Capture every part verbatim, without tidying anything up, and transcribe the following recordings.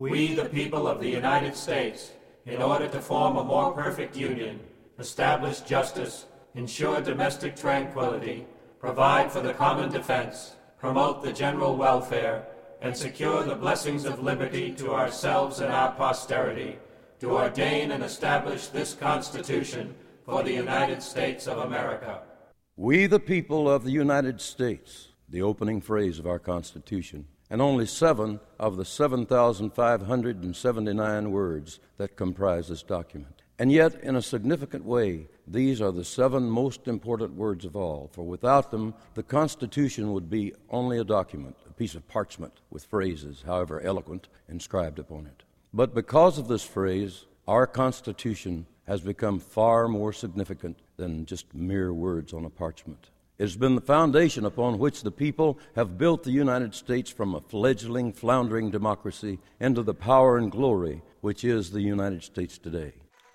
We, the people of the United States, in order to form a more perfect union, establish justice, ensure domestic tranquility, provide for the common defense, promote the general welfare, and secure the blessings of liberty to ourselves and our posterity, to ordain and establish this Constitution for the United States of America. We, the people of the United States, the opening phrase of our Constitution, and only seven of the seven thousand five hundred seventy-nine words that comprise this document. And yet, in a significant way, these are the seven most important words of all, for without them, the Constitution would be only a document, a piece of parchment with phrases, however eloquent, inscribed upon it. But because of this phrase, our Constitution has become far more significant than just mere words on a parchment. It has been the foundation upon which the people have built the United States from a fledgling, floundering democracy into the power and glory which is the United States today.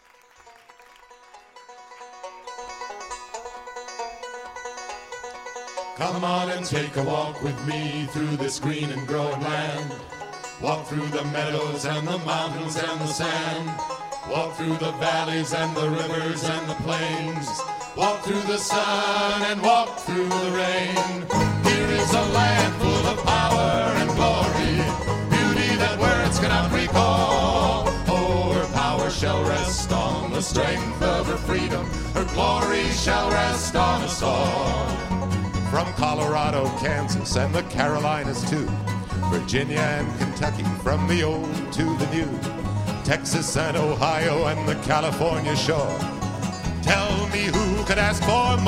Come on and take a walk with me through this green and growing land. Walk through the meadows and the mountains and the sand. Walk through the valleys and the rivers and the plains. Walk through the sun and walk through the rain. Here is a land full of power and glory, beauty that words cannot recall. Oh, her power shall rest on the strength of her freedom. Her glory shall rest on us all. From Colorado, Kansas, and the Carolinas too, Virginia and Kentucky, from the old to the new, Texas and Ohio and the California shore. Tell me who could ask for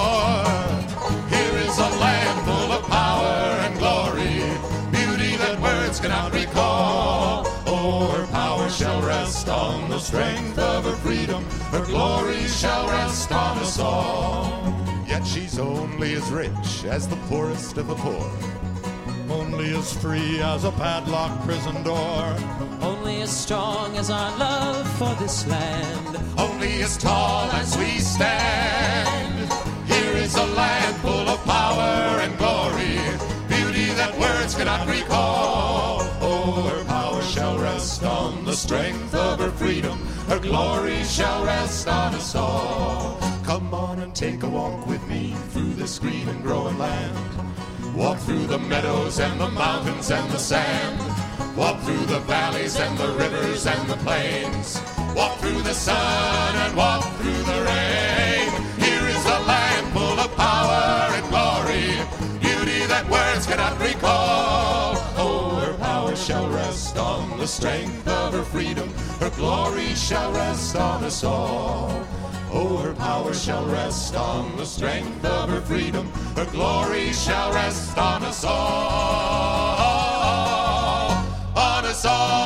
more? Here is a land full of power and glory, beauty that words cannot recall. Oh, her power shall rest on the strength of her freedom. Her glory shall rest on us all. Yet she's only as rich as the poorest of the poor, only as free as a padlocked prison door, only as strong as our love for this land, only as tall as we stand. Here is a land full of power and glory, beauty that words cannot recall. Oh, her power shall rest on the strength of her freedom. Her glory shall rest on us all. Come on and take a walk with me through this green and growing land. Walk through the meadows and the mountains and the sand. Walk through the valleys and the rivers and the plains. Walk through the sun and walk through the rain. Here is a land full of power and glory, beauty that words cannot recall. Oh, her power shall rest on the strength of her freedom. Her glory shall rest on us all. Oh, her power shall rest on the strength of her freedom. Her glory shall rest on us all. On us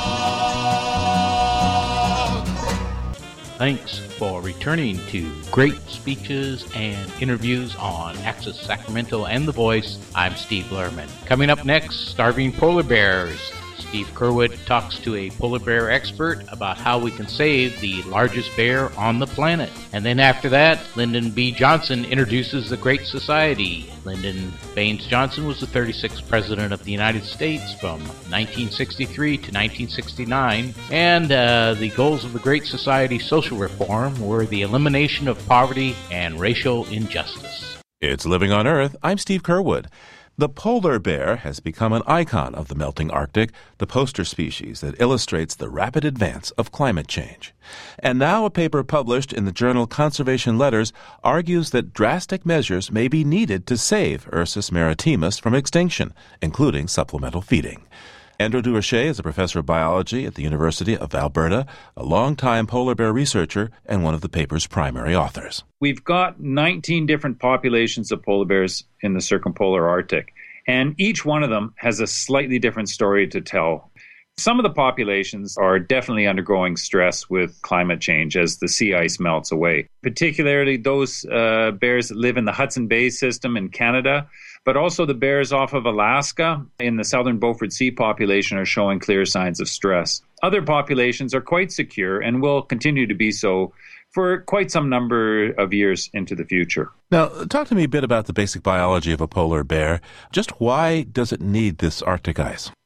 all. Thanks for returning to Great Speeches and Interviews on Access Sacramento and The Voice. I'm Steve Lerman. Coming up next, starving polar bears. Steve Curwood talks to a polar bear expert about how we can save the largest bear on the planet. And then after that, Lyndon B. Johnson introduces the Great Society. Lyndon Baines Johnson was the thirty-sixth President of the United States from nineteen sixty-three to nineteen sixty-nine. And uh, the goals of the Great Society social reform were the elimination of poverty and racial injustice. It's Living on Earth. I'm Steve Curwood. The polar bear has become an icon of the melting Arctic, the poster species that illustrates the rapid advance of climate change. And now a paper published in the journal Conservation Letters argues that drastic measures may be needed to save Ursus maritimus from extinction, including supplemental feeding. Andrew Durocher is a professor of biology at the University of Alberta, a longtime polar bear researcher and one of the paper's primary authors. We've got nineteen different populations of polar bears in the circumpolar Arctic, and each one of them has a slightly different story to tell. Some of the populations are definitely undergoing stress with climate change as the sea ice melts away, particularly those uh, bears that live in the Hudson Bay system in Canada, but also the bears off of Alaska in the southern Beaufort Sea population are showing clear signs of stress. Other populations are quite secure and will continue to be so for quite some number of years into the future. Now, talk to me a bit about the basic biology of a polar bear. Just why does it need this Arctic ice?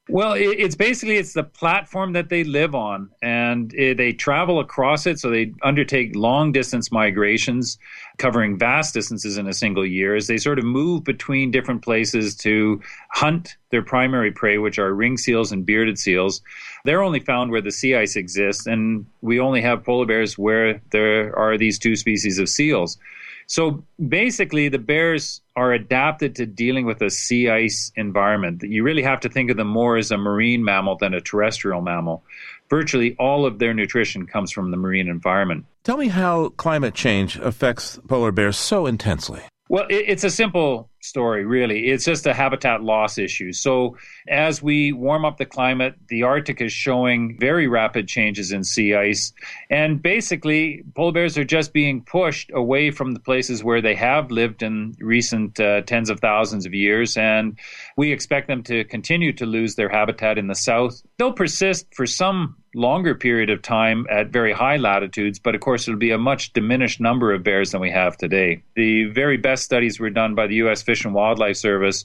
Well, it's basically, it's the platform that they live on, and they travel across it. So they undertake long distance migrations covering vast distances in a single year as they sort of move between different places to hunt their primary prey, which are ring seals and bearded seals. They're only found where the sea ice exists, and we only have polar bears where there are these two species of seals. So basically, the bears are adapted to dealing with a sea ice environment. You really have to think of them more as a marine mammal than a terrestrial mammal. Virtually all of their nutrition comes from the marine environment. Tell me how climate change affects polar bears so intensely. Well, it's a simple story, really. It's just a habitat loss issue. So as we warm up the climate, the Arctic is showing very rapid changes in sea ice. And basically, polar bears are just being pushed away from the places where they have lived in recent uh, tens of thousands of years. And we expect them to continue to lose their habitat in the south. They'll persist for some longer period of time at very high latitudes, but of course it'll be a much diminished number of bears than we have today. The very best studies were done by the U S Fish and Wildlife Service,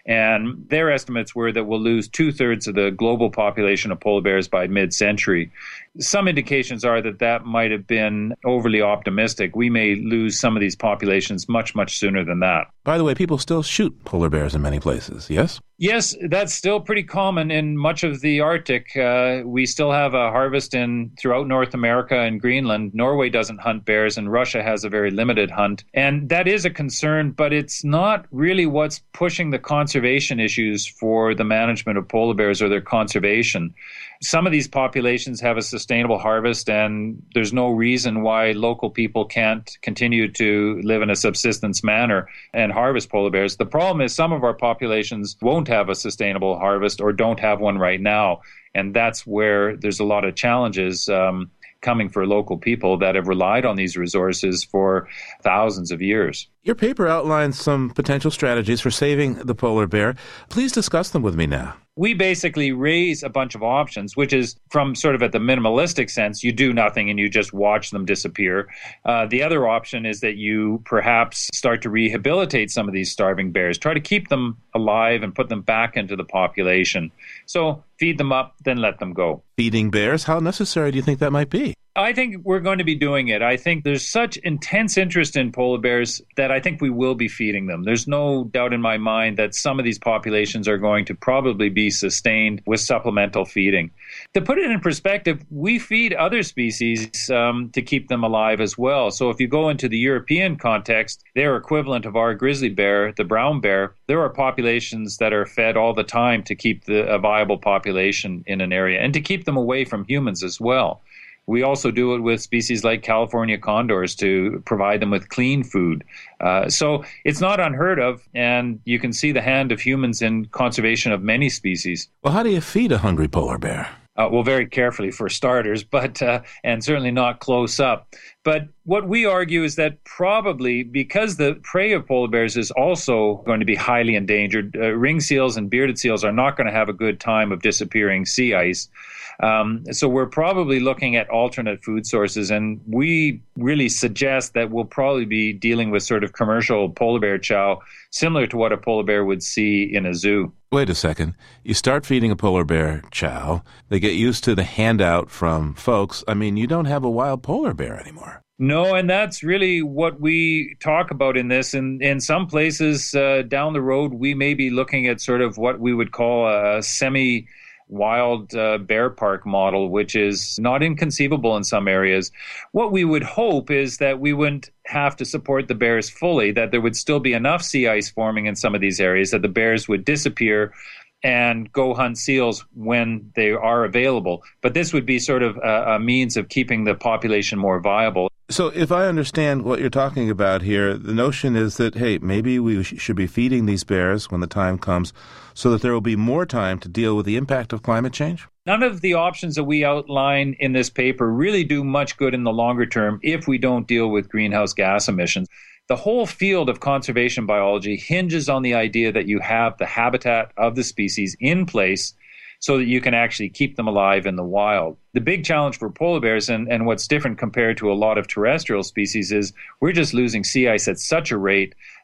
and their estimates were that we'll lose two-thirds of the global population of polar bears by mid-century. Some indications are that that might have been overly optimistic. We may lose some of these populations much, much sooner than that. By the way, people still shoot polar bears in many places, yes? Yes, that's still pretty common in much of the Arctic. Uh, we still have a harvest in throughout North America and Greenland. Norway doesn't hunt bears, and Russia has a very limited hunt. And that is a concern, but it's not really what's pushing the conservation issues for the management of polar bears or their conservation. Some of these populations have a sustainable harvest, and there's no reason why local people can't continue to live in a subsistence manner and harvest polar bears. The problem is some of our populations won't have a sustainable harvest or don't have one right now, and that's where there's a lot of challenges um, coming for local people that have relied on these resources for thousands of years. Your paper outlines some potential strategies for saving the polar bear. Please discuss them with me now. We basically raise a bunch of options, which is from sort of at the minimalistic sense, you do nothing and you just watch them disappear. Uh, the other option is that you perhaps start to rehabilitate some of these starving bears, try to keep them alive and put them back into the population. So feed them up, then let them go. Feeding bears, how necessary do you think that might be? I think we're going to be doing it. I think there's such intense interest in polar bears that I think we will be feeding them. There's no doubt in my mind that some of these populations are going to probably be sustained with supplemental feeding. To put it in perspective, we feed other species um, to keep them alive as well. So if you go into the European context, their equivalent of our grizzly bear, the brown bear, there are populations that are fed all the time to keep the, a viable population in an area and to keep them away from humans as well. We also do it with species like California condors to provide them with clean food. Uh, so it's not unheard of, and you can see the hand of humans in conservation of many species. Well, how do you feed a hungry polar bear? Uh, well, very carefully for starters, but uh, and certainly not close up. But what we argue is that probably because the prey of polar bears is also going to be highly endangered, uh, ring seals and bearded seals are not going to have a good time of disappearing sea ice. Um, so we're probably looking at alternate food sources, and we really suggest that we'll probably be dealing with sort of commercial polar bear chow, similar to what a polar bear would see in a zoo. Wait a second. You start feeding a polar bear chow, they get used to the handout from folks. I mean, you don't have a wild polar bear anymore. No, and that's really what we talk about in this. In, in some places uh, down the road, we may be looking at sort of what we would call a semi- wild uh, bear park model, which is not inconceivable in some areas. What we would hope is that we wouldn't have to support the bears fully, that there would still be enough sea ice forming in some of these areas, that the bears would disappear and go hunt seals when they are available. But this would be sort of a, a means of keeping the population more viable. So if I understand what you're talking about here, the notion is that, hey, maybe we sh- should be feeding these bears when the time comes so that there will be more time to deal with the impact of climate change? None of the options that we outline in this paper really do much good in the longer term if we don't deal with greenhouse gas emissions. The whole field of conservation biology hinges on the idea that you have the habitat of the species in place so that you can actually keep them alive in the wild. The big challenge for polar bears, and, and what's different compared to a lot of terrestrial species, is we're just losing sea ice at such a rate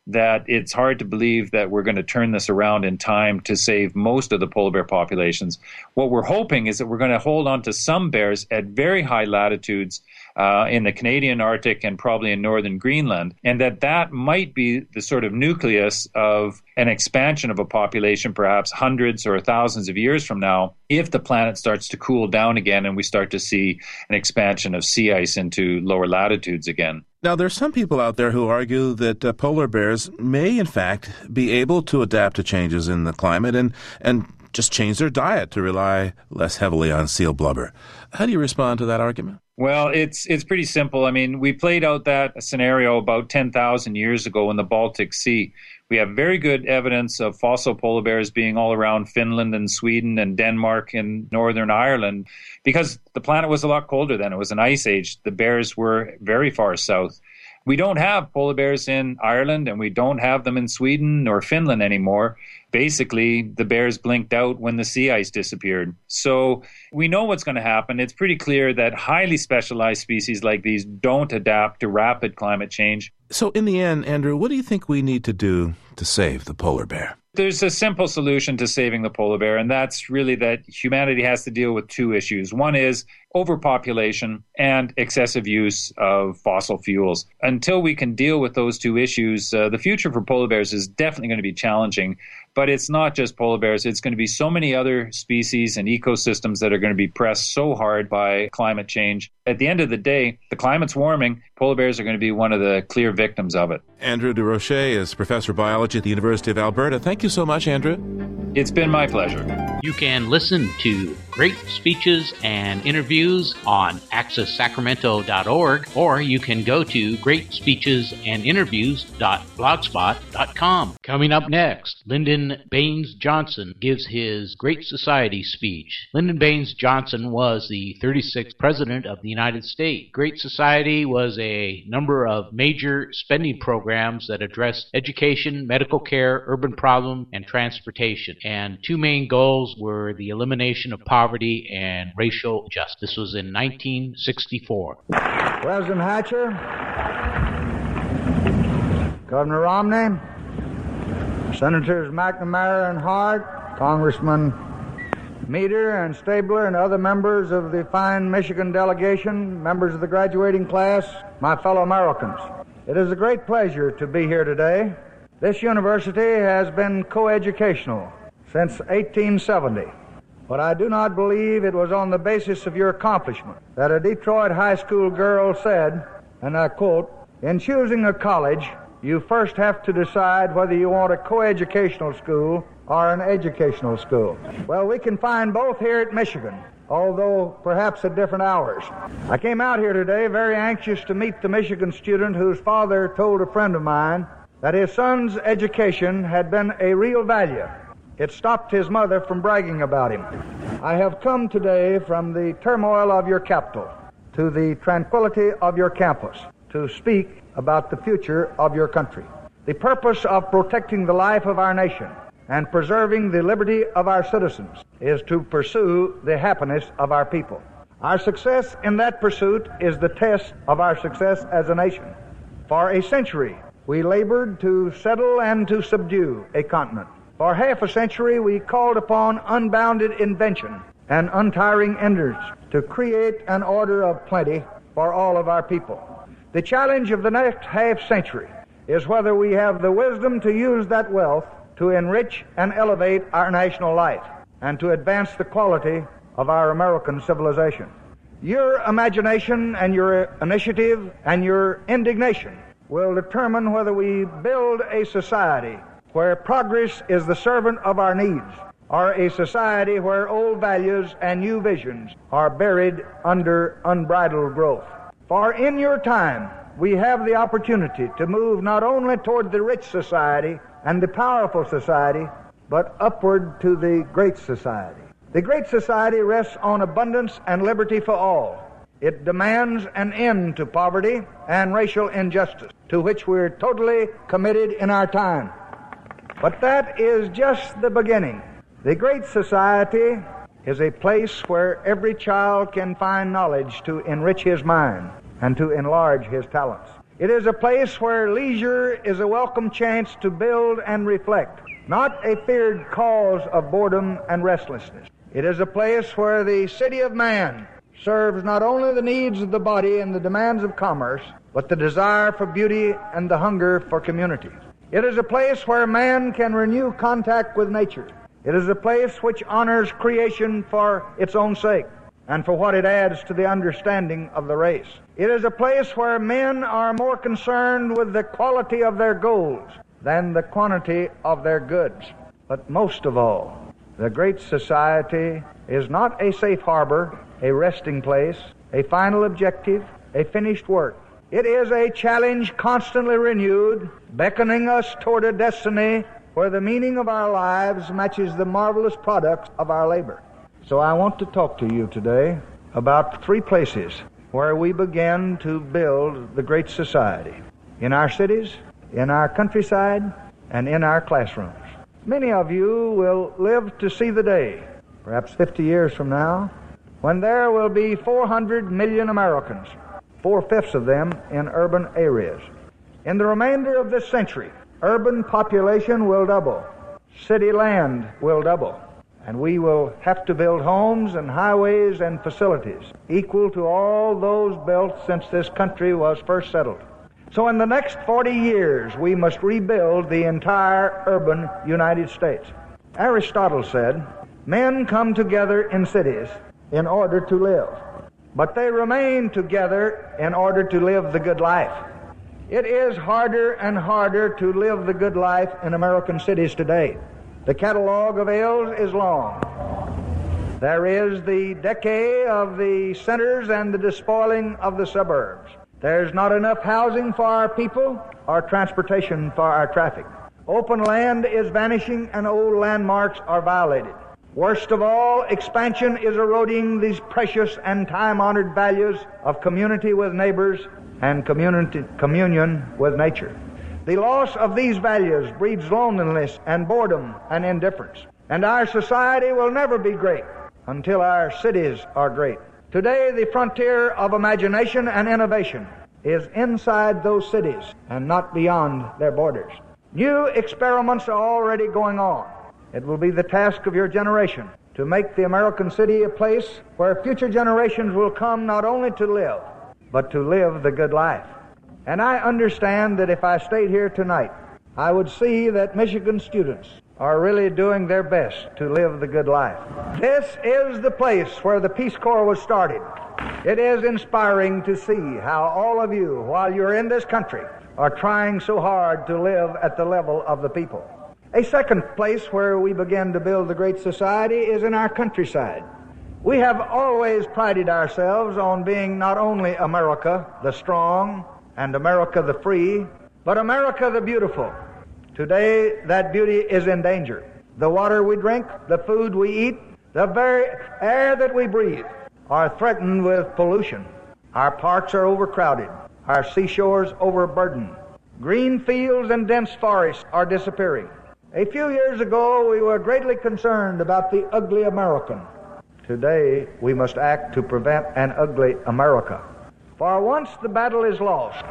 that it's hard to believe that we're going to turn this around in time to save most of the polar bear populations. What we're hoping is that we're going to hold on to some bears at very high latitudes uh, in the Canadian Arctic and probably in northern Greenland, and that that might be the sort of nucleus of an expansion of a population perhaps hundreds or thousands of years from now if the planet starts to cool down again and we start to see an expansion of sea ice into lower latitudes again. Now, there are some people out there who argue that uh, polar bears may, in fact, be able to adapt to changes in the climate and, and just change their diet to rely less heavily on seal blubber. How do you respond to that argument? Well, it's it's pretty simple. I mean, we played out that scenario about ten thousand years ago in the Baltic Sea. We have very good evidence of fossil polar bears being all around Finland and Sweden and Denmark and Northern Ireland because the planet was a lot colder then. It was an ice age. The bears were very far south. We don't have polar bears in Ireland and we don't have them in Sweden or Finland anymore. Basically, the bears blinked out when the sea ice disappeared. So we know what's going to happen. It's pretty clear that highly specialized species like these don't adapt to rapid climate change. So in the end, Andrew, what do you think we need to do to save the polar bear? There's a simple solution to saving the polar bear, and that's really that humanity has to deal with two issues. One is overpopulation and excessive use of fossil fuels. Until we can deal with those two issues, uh, the future for polar bears is definitely going to be challenging. But it's not just polar bears. It's going to be so many other species and ecosystems that are going to be pressed so hard by climate change. At the end of the day, the climate's warming. Polar bears are going to be one of the clear victims of it. Andrew DeRoche is Professor of Biology at the University of Alberta. Thank you so much, Andrew. It's been my pleasure. You can listen to great speeches and interviews on access sacramento dot org, or you can go to great speeches and interviews dot blogspot dot com. Coming up next, Lyndon Baines Johnson gives his Great Society speech. Lyndon Baines Johnson was the thirty-sixth President of the United States. Great Society was a number of major spending programs that addressed education, medical care, urban problem, and transportation. And two main goals were the elimination of poverty and racial justice. This was in nineteen sixty-four. President Hatcher, Governor Romney, Senators McNamara and Hart, Congressman Meader and Stabler, and other members of the fine Michigan delegation, members of the graduating class, my fellow Americans. It is a great pleasure to be here today. This university has been coeducational since eighteen seventy, but I do not believe it was on the basis of your accomplishment that a Detroit high school girl said, and I quote, "In choosing a college, you first have to decide whether you want a coeducational school or an educational school." Well, we can find both here at Michigan, although perhaps at different hours. I came out here today very anxious to meet the Michigan student whose father told a friend of mine that his son's education had been a real value. It stopped his mother from bragging about him. I have come today from the turmoil of your capital to the tranquility of your campus to speak about the future of your country. The purpose of protecting the life of our nation and preserving the liberty of our citizens is to pursue the happiness of our people. Our success in that pursuit is the test of our success as a nation. For a century, we labored to settle and to subdue a continent. For half a century, we called upon unbounded invention and untiring endurance to create an order of plenty for all of our people. The challenge of the next half century is whether we have the wisdom to use that wealth to enrich and elevate our national life and to advance the quality of our American civilization. Your imagination and your initiative and your indignation will determine whether we build a society where progress is the servant of our needs, or a society where old values and new visions are buried under unbridled growth. For in your time, we have the opportunity to move not only toward the rich society and the powerful society, but upward to the great society. The great society rests on abundance and liberty for all. It demands an end to poverty and racial injustice, to which we're totally committed in our time. But that is just the beginning. The great society is a place where every child can find knowledge to enrich his mind and to enlarge his talents. It is a place where leisure is a welcome chance to build and reflect, not a feared cause of boredom and restlessness. It is a place where the city of man serves not only the needs of the body and the demands of commerce, but the desire for beauty and the hunger for community. It is a place where man can renew contact with nature. It is a place which honors creation for its own sake and for what it adds to the understanding of the race. It is a place where men are more concerned with the quality of their goals than the quantity of their goods. But most of all, the Great Society is not a safe harbor, a resting place, a final objective, a finished work. It is a challenge constantly renewed, beckoning us toward a destiny where the meaning of our lives matches the marvelous products of our labor. So I want to talk to you today about three places where we begin to build the Great Society: in our cities, in our countryside, and in our classrooms. Many of you will live to see the day, perhaps fifty years from now, when there will be four hundred million Americans, four-fifths of them in urban areas. In the remainder of this century, urban population will double, city land will double, and we will have to build homes and highways and facilities equal to all those built since this country was first settled. So in the next forty years, we must rebuild the entire urban United States. Aristotle said, men come together in cities in order to live, but they remain together in order to live the good life. It is harder and harder to live the good life in American cities today. The catalog of ills is long. There is the decay of the centers and the despoiling of the suburbs. There's not enough housing for our people or transportation for our traffic. Open land is vanishing and old landmarks are violated. Worst of all, expansion is eroding these precious and time-honored values of community with neighbors and community, communion with nature. The loss of these values breeds loneliness and boredom and indifference. And our society will never be great until our cities are great. Today, the frontier of imagination and innovation is inside those cities and not beyond their borders. New experiments are already going on. It will be the task of your generation to make the American city a place where future generations will come not only to live, but to live the good life. And I understand that if I stayed here tonight, I would see that Michigan students are really doing their best to live the good life. This is the place where the Peace Corps was started. It is inspiring to see how all of you, while you're in this country, are trying so hard to live at the level of the people. A second place where we begin to build the Great Society is in our countryside. We have always prided ourselves on being not only America the strong and America the free, but America the beautiful. Today, that beauty is in danger. The water we drink, the food we eat, the very air that we breathe are threatened with pollution. Our parks are overcrowded. Our seashores overburdened. Green fields and dense forests are disappearing. A few years ago, we were greatly concerned about the ugly American. Today, we must act to prevent an ugly America. For once the battle is lost,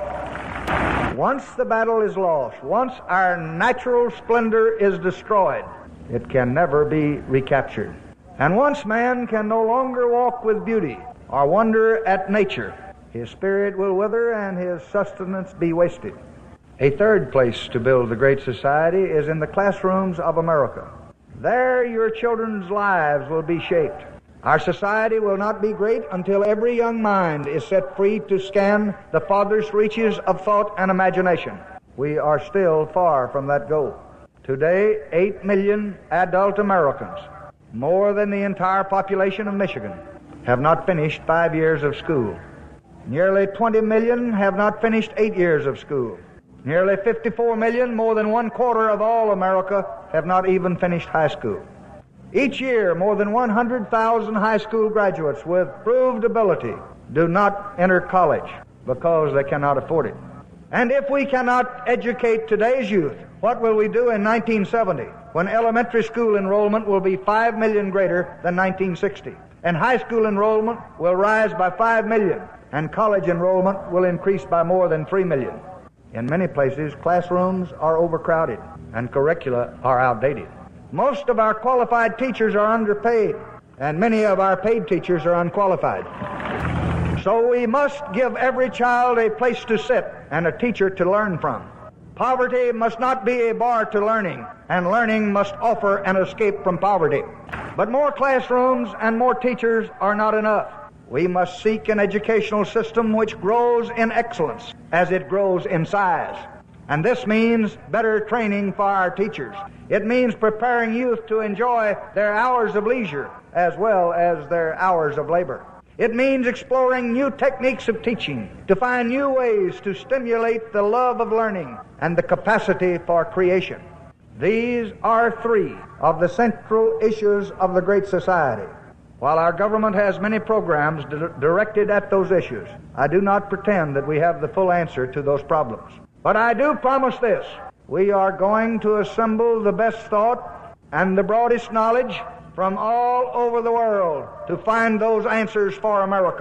once the battle is lost, once our natural splendor is destroyed, it can never be recaptured. And once man can no longer walk with beauty or wonder at nature, his spirit will wither and his sustenance be wasted. A third place to build the Great Society is in the classrooms of America. There your children's lives will be shaped. Our society will not be great until every young mind is set free to scan the farthest reaches of thought and imagination. We are still far from that goal. Today, eight million adult Americans, more than the entire population of Michigan, have not finished five years of school. Nearly twenty million have not finished eight years of school. Nearly fifty-four million, more than one quarter of all America, have not even finished high school. Each year, more than one hundred thousand high school graduates with proved ability do not enter college because they cannot afford it. And if we cannot educate today's youth, what will we do in nineteen seventy, when elementary school enrollment will be five million greater than nineteen sixty? and high school enrollment will rise by five million, and college enrollment will increase by more than three million. In many places, classrooms are overcrowded and curricula are outdated. Most of our qualified teachers are underpaid, and many of our paid teachers are unqualified. So we must give every child a place to sit and a teacher to learn from. Poverty must not be a bar to learning, and learning must offer an escape from poverty. But more classrooms and more teachers are not enough. We must seek an educational system which grows in excellence as it grows in size. And this means better training for our teachers. It means preparing youth to enjoy their hours of leisure as well as their hours of labor. It means exploring new techniques of teaching, to find new ways to stimulate the love of learning and the capacity for creation. These are three of the central issues of the Great Society. While our government has many programs di- directed at those issues, I do not pretend that we have the full answer to those problems. But I do promise this: we are going to assemble the best thought and the broadest knowledge from all over the world to find those answers for America.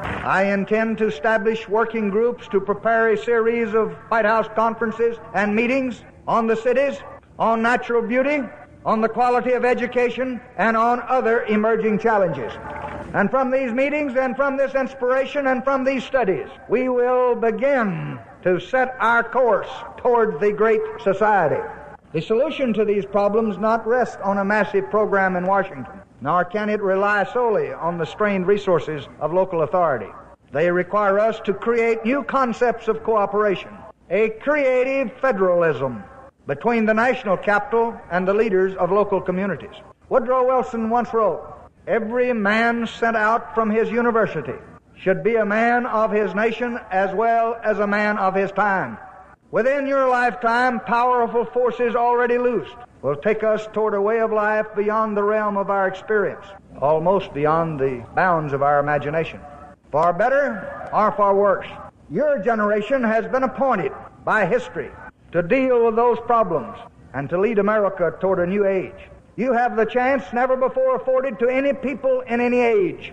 I intend to establish working groups to prepare a series of White House conferences and meetings on the cities, on natural beauty, on the quality of education, and on other emerging challenges. And from these meetings and from this inspiration and from these studies, we will begin to set our course toward the Great Society. The solution to these problems not rest on a massive program in Washington, nor can it rely solely on the strained resources of local authority. They require us to create new concepts of cooperation, a creative federalism between the national capital and the leaders of local communities. Woodrow Wilson once wrote, "Every man sent out from his university should be a man of his nation as well as a man of his time." Within your lifetime, powerful forces already loosed will take us toward a way of life beyond the realm of our experience, almost beyond the bounds of our imagination. For better or for worse, your generation has been appointed by history to deal with those problems and to lead America toward a new age. You have the chance never before afforded to any people in any age.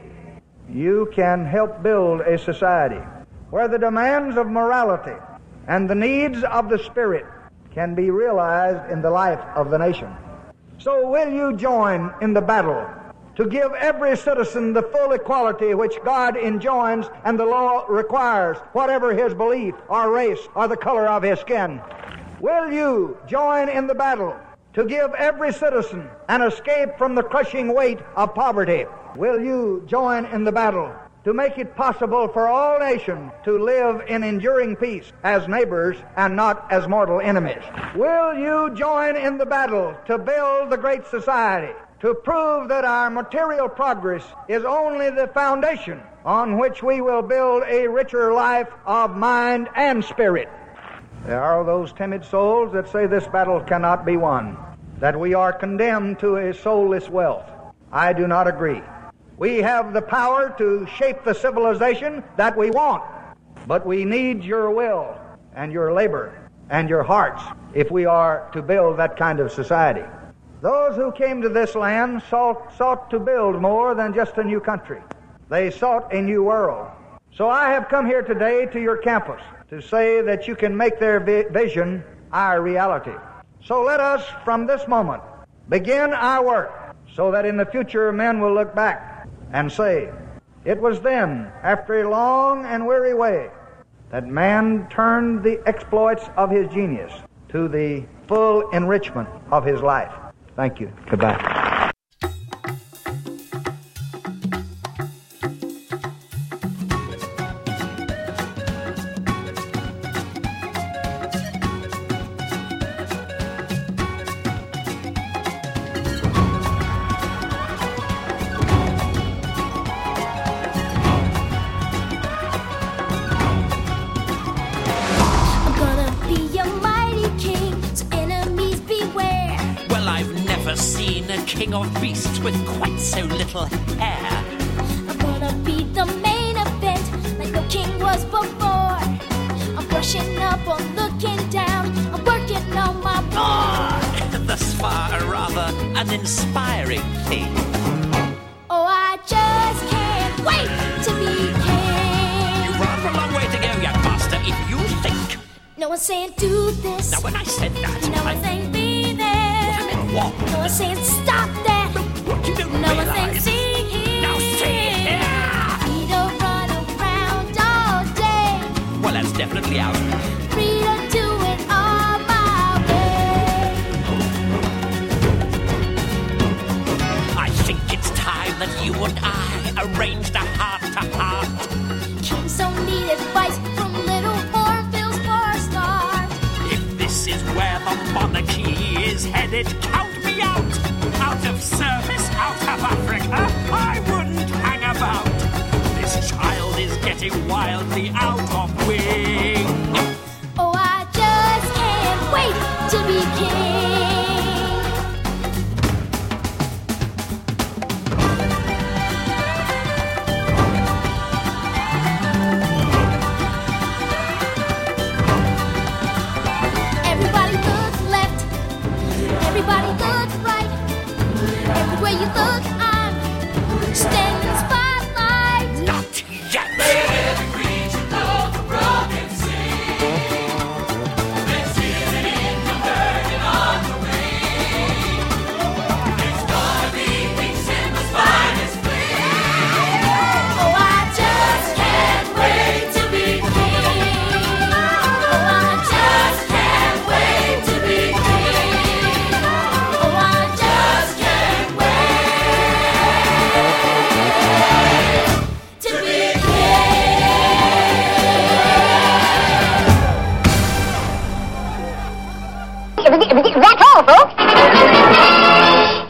You can help build a society where the demands of morality and the needs of the Spirit can be realized in the life of the nation. So will you join in the battle to give every citizen the full equality which God enjoins and the law requires, whatever his belief or race or the color of his skin? Will you join in the battle to give every citizen an escape from the crushing weight of poverty? Will you join in the battle to make it possible for all nations to live in enduring peace as neighbors and not as mortal enemies? Will you join in the battle to build the Great Society, to prove that our material progress is only the foundation on which we will build a richer life of mind and spirit? There are those timid souls that say this battle cannot be won, that we are condemned to a soulless wealth. I do not agree. We have the power to shape the civilization that we want, but we need your will and your labor and your hearts if we are to build that kind of society. Those who came to this land sought, sought to build more than just a new country. They sought a new world. So I have come here today to your campus to say that you can make their vi- vision our reality. So let us, from this moment, begin our work so that in the future men will look back and say, it was then, after a long and weary way, that man turned the exploits of his genius to the full enrichment of his life. Thank you. Goodbye. Of beasts with quite so little hair. I'm gonna be the main event like no king was before. I'm brushing up, I'm looking down, I'm working on my board. Thus far a rather uninspiring thing. Oh, I just one's saying do this. Now when I said that, No one's saying be there. I meant what? No one's saying stop that. What you don't No one's saying realize. see here. Now see here. Free to run around all day. Well, that's definitely out. Free to do it all my way. I think it's time that you and I arranged a heart-to-heart. Kings don't need advice from little hornbills for a start. If this is where the monarchy is headed, count me out. Out of service, out of Africa, I wouldn't hang about. This child is getting wildly out of way.